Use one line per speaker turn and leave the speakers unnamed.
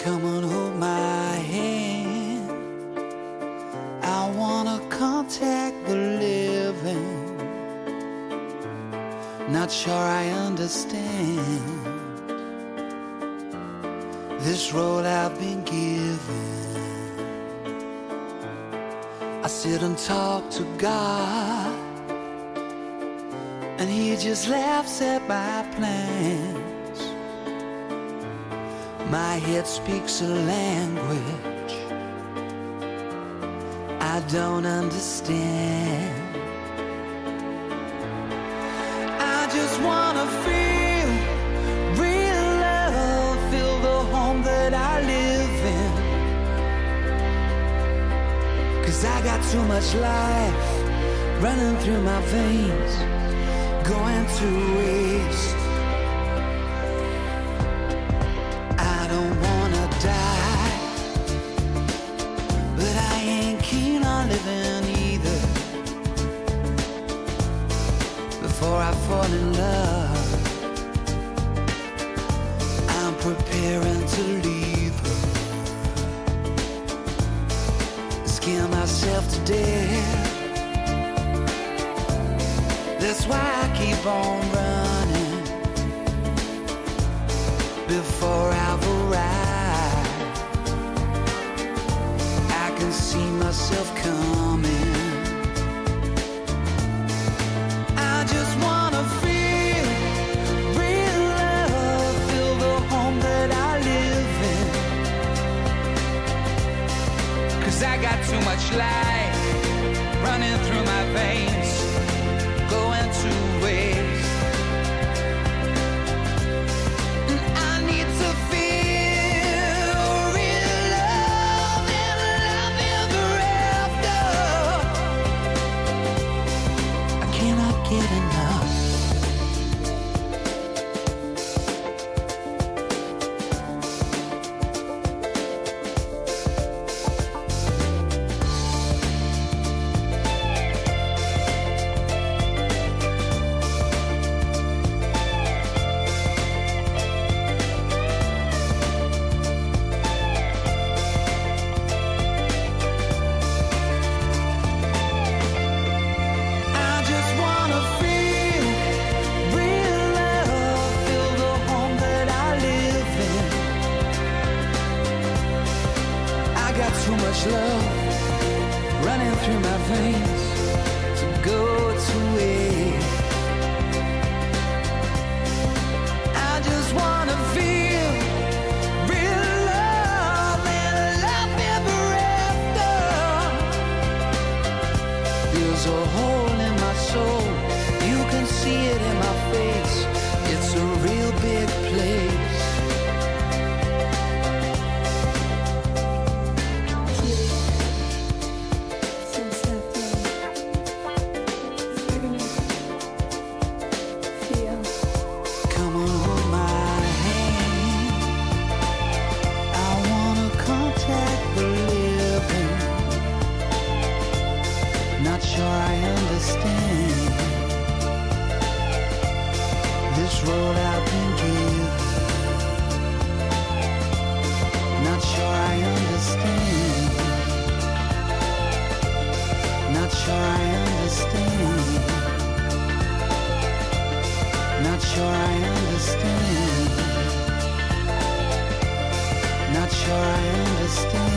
Come and hold my hand. I wanna contact the living. Not sure I understand this road I've been given. I sit and talk to God, and He just laughs at my plans. My head speaks a language I don't understand. I just wanna feel real love, feel the home that I live in. 'Cause I got too much life running through my veins, going to waste. I don't wanna die, but I ain't keen on living either. Before I fall in love, I'm preparing to leave her. Scare myself to death. That's why I keep on running before I've arrived. I can see myself coming. I just wanna feel real love, feel the home that I live in. 'Cause I got too much life running through my veins, going to waste. And I need to feel real love and love ever after. I cannot get enough. Too much love running through my veins to go to waste. I just wanna feel real love and love ever after. There's a hole in my soul, you can see it in my face. It's a real big place. Not sure I understand this road I've been given. Not sure I understand. Not sure I understand. Not sure I understand. Not sure I understand.